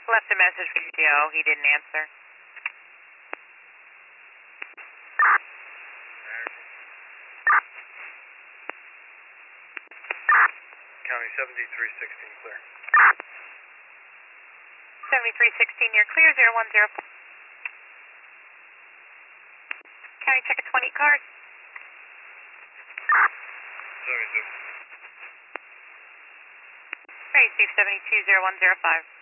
left a message for Joe. He didn't answer. County 7316 clear. 7316, you're clear, 0104. County check a 20 card. 72. Receive 720105.